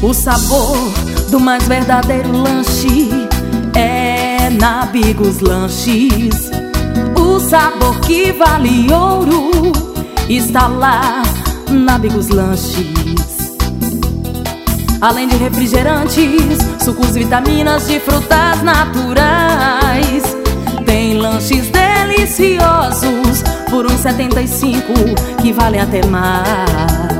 O sabor do mais verdadeiro lanche é na Bigos Lanches. O sabor que vale ouro está lá na Bigos Lanches. Além de refrigerantes, sucos, vitaminas de frutas naturais, tem lanches deliciosos por R$1,75 que valem até mais.